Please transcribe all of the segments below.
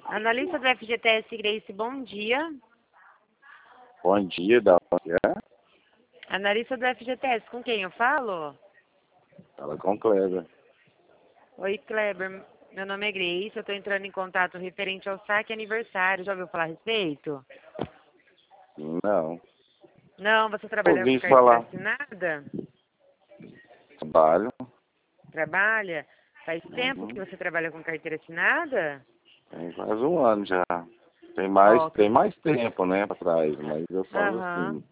Analista do FGTS Grace, bom dia. Bom dia, da onde é? Analista do FGTS, com quem eu falo? Fala com Kleber. Oi, Kleber. Meu nome é Grace, eu estou entrando em contato referente ao saque aniversário. Já ouviu falar a respeito? Não. Não, você trabalha com Ouvi carteira falar. assinada? Trabalho. Trabalha? Faz tempo que Uhum. você trabalha com carteira assinada? Tem quase um ano já. Tem Ó, mais tempo, né, pra trás, mas eu falo aham. assim,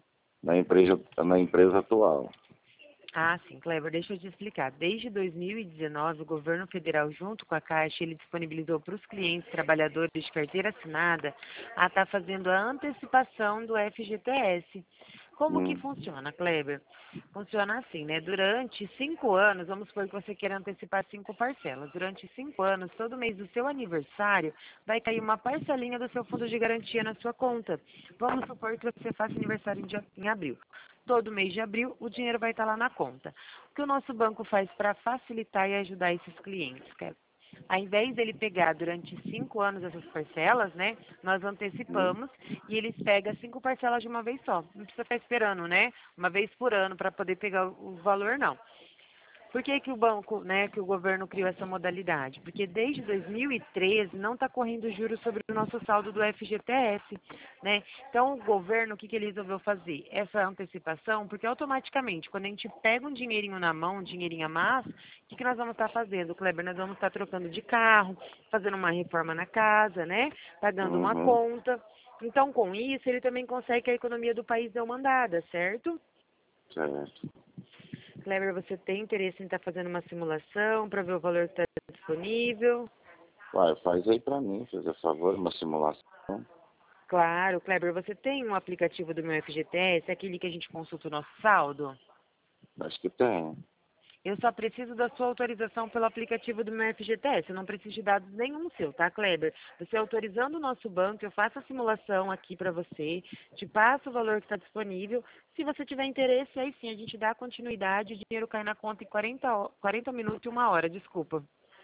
na empresa atual. Ah, sim, Kleber, deixa eu te explicar. Desde 2019, o governo federal, junto com a Caixa, ele disponibilizou para os clientes trabalhadores de carteira assinada a estar fazendo a antecipação do FGTS. Como que Hum. funciona, Kleber? Funciona assim, né? Durante 5 anos, vamos supor que você queira antecipar 5 parcelas. Durante 5 anos, todo mês do seu aniversário, vai cair uma parcelinha do seu fundo de garantia na sua conta. Vamos supor que você faça aniversário em abril. Todo mês de abril, o dinheiro vai estar lá na conta. O que o nosso banco faz para facilitar e ajudar esses clientes, Kleber? Ao invés dele pegar durante 5 anos essas parcelas, né? Nós antecipamos e eles pegam 5 parcelas de uma vez só. Não precisa ficar esperando, né? Uma vez por ano para poder pegar o valor, não. Por que que o banco, né, que o governo criou essa modalidade? Porque desde 2013 não está correndo juros sobre o nosso saldo do FGTS, né? Então o governo, o que que ele resolveu fazer? Essa antecipação, porque automaticamente, quando a gente pega um dinheirinho na mão, um dinheirinho a mais, o que que nós vamos estar fazendo, Kleber? Nós vamos estar trocando de carro, fazendo uma reforma na casa, né? Pagando uma Uhum. conta. Então, com isso, ele também consegue que a economia do país dê uma andada, certo? Certo. Kleber, você tem interesse em estar fazendo uma simulação para ver o valor que está disponível? Vai, faz aí pra mim, fazer favor, uma simulação. Claro, Kleber, você tem um aplicativo do meu FGTS, aquele que a gente consulta o nosso saldo? Acho que tem. Eu só preciso da sua autorização pelo aplicativo do meu FGTS. Eu não preciso de dados nenhum seu, tá, Kleber? Você autorizando o nosso banco, eu faço a simulação aqui para você, te passo o valor que está disponível. Se você tiver interesse, aí sim a gente dá continuidade, o dinheiro cai na conta em 40 minutos e 1 hora, desculpa.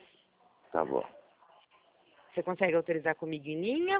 Tá bom. Você consegue autorizar comigo em linha?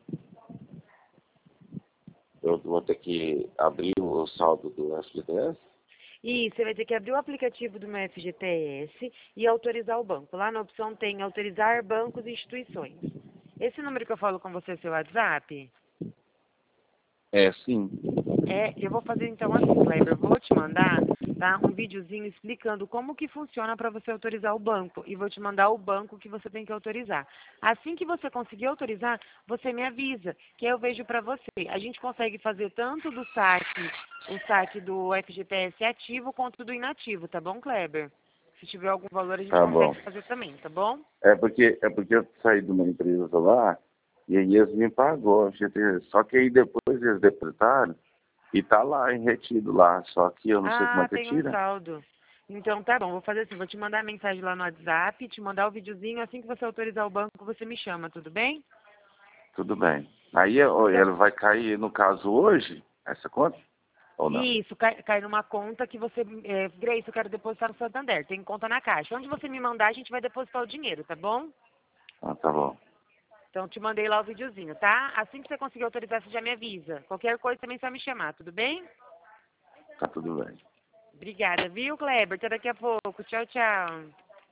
Eu vou ter que abrir o saldo do FGTS? E você vai ter que abrir o aplicativo do meu FGTS e autorizar o banco. Lá na opção tem autorizar bancos e instituições. Esse número que eu falo com você é seu WhatsApp? É, sim. Eu vou fazer então assim, Kleber, eu vou te mandar, tá, um videozinho explicando como que funciona para você autorizar o banco e vou te mandar o banco que você tem que autorizar. Assim que você conseguir autorizar, você me avisa, que eu vejo para você. A gente consegue fazer tanto do saque, o saque do FGTS ativo quanto do inativo, tá bom, Kleber? Se tiver algum valor, a gente Tá bom. consegue fazer também, tá bom? É porque eu saí de uma empresa lá e aí eles me pagou. Só que aí depois eles depositaram e tá lá, retido lá. Só que eu não sei como é Ah, que tem um tira. saldo. Então tá bom, vou fazer assim, vou te mandar a mensagem lá no WhatsApp, te mandar o videozinho, assim que você autorizar o banco, você me chama, tudo bem? Tudo bem. Aí Então, ele vai cair, no caso, hoje, essa conta? Ou não? isso, cai numa conta que você, Grace, eu quero depositar no Santander, tem conta na Caixa. Onde você me mandar, a gente vai depositar o dinheiro, tá bom? Ah, tá bom. Então te mandei lá o videozinho, tá? Assim que você conseguir autorizar, você já me avisa. Qualquer coisa também você vai me chamar, tudo bem? Tá tudo bem. Obrigada, viu, Kleber? Até daqui a pouco. Tchau, tchau.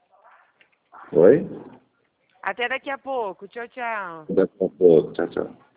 Oi? Até daqui a pouco. Tchau, tchau. Daqui a pouco. Tchau, tchau.